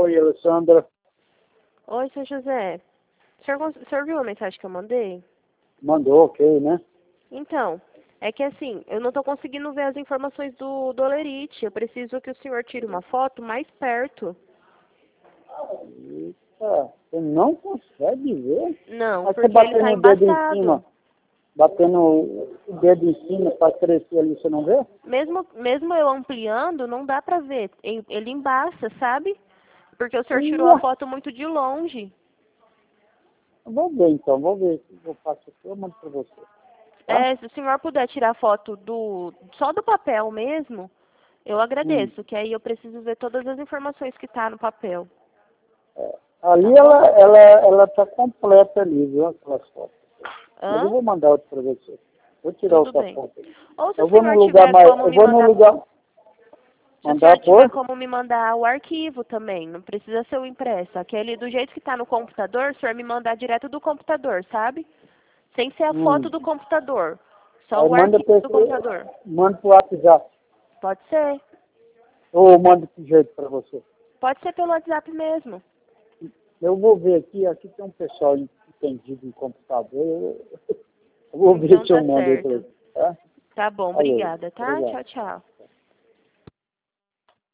Oi, Alessandra. Oi, seu José. O senhor viu a mensagem que eu mandei? Mandou, ok, né? Então, é que assim, eu não estou conseguindo ver as informações do Dolerite. Eu preciso que o senhor tire uma foto mais perto. Eita, você não consegue ver? Não, Mas você porque ele tá batendo o dedo em embaçado. cima, batendo o dedo em cima para crescer ali, você não vê? Mesmo eu ampliando, não dá pra ver. Ele embaça, sabe? Porque o senhor tirou a Ué, foto muito de longe. vou ver então, vou ver se eu faço aqui, eu mando para você, tá? Se o senhor puder tirar foto só do papel mesmo, eu Hum. agradeço, que aí eu preciso ver todas as informações que tá no papel. É. Tá Ali bom? ela tá completa ali, viu, aquelas fotos. Mas eu Hã? vou mandar outra para você. Vou tirar Tudo outra bem. foto aí. Ou se o Eu vou no senhor lugar tiver mais, como eu me vou no mandar, lugar, se o senhor mandar tiver por? como me mandar o arquivo também, não precisa ser o impresso. Aquele do jeito que tá no computador, o senhor me mandar direto do computador, sabe? Sem ser a foto do computador. Só Aí o manda arquivo para do computador. manda pro WhatsApp. Pode ser. Ou manda que jeito para você. Pode ser pelo WhatsApp mesmo. Eu vou ver aqui tem um pessoal entendido em computador. Eu vou ver Então se eu tá mando aí para certo. você, tá? Tá bom, Falou. obrigada, tá? Obrigado. Tchau, tchau.